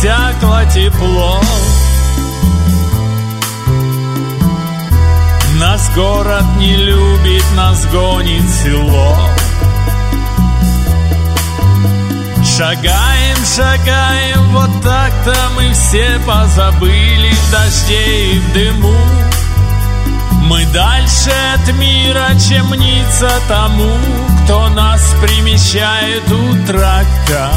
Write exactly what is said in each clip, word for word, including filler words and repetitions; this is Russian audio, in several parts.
иссякло тепло. Нас город не любит, нас гонит село. Шагаем, шагаем, вот так-то мы все позабыли в дожде и в дыму. Мы дальше от мира, чем мнится тому, кто нас примечает у трака.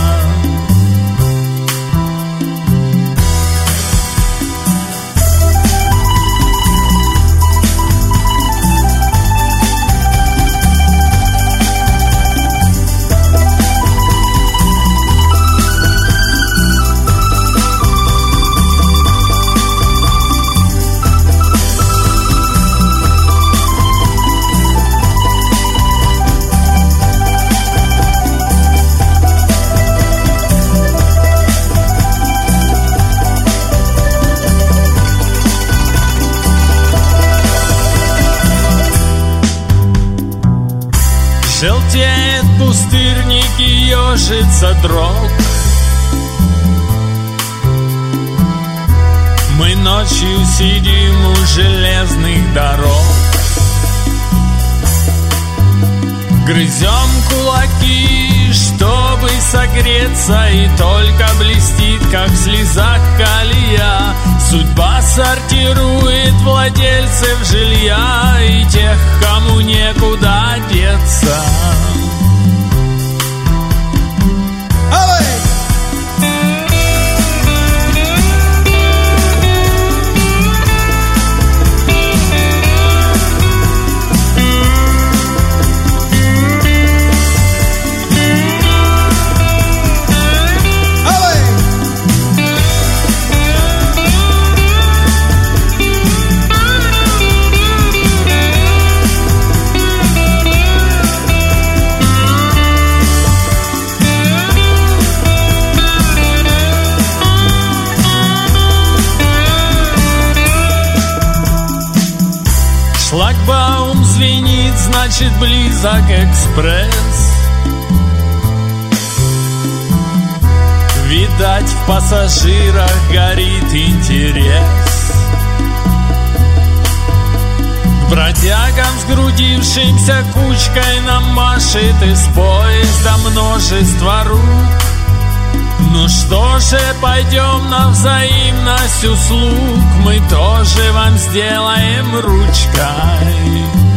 Желтеет пустырник и ежится дрог. Мы ночью сидим у железных дорог. Грызем кулаки, чтобы согреться, и только блестит, как в слезах колея. Судьба сортирует владельцев жилья и тех, кому некуда деться. Шлагбаум звенит, значит, близок экспресс. Видать, в пассажирах горит интерес. К бродягам, сгрудившимся кучкой, нам машет из поезда множество рук. Ну что же, пойдем на взаимность услуг, мы тоже вам сделаем ручкой.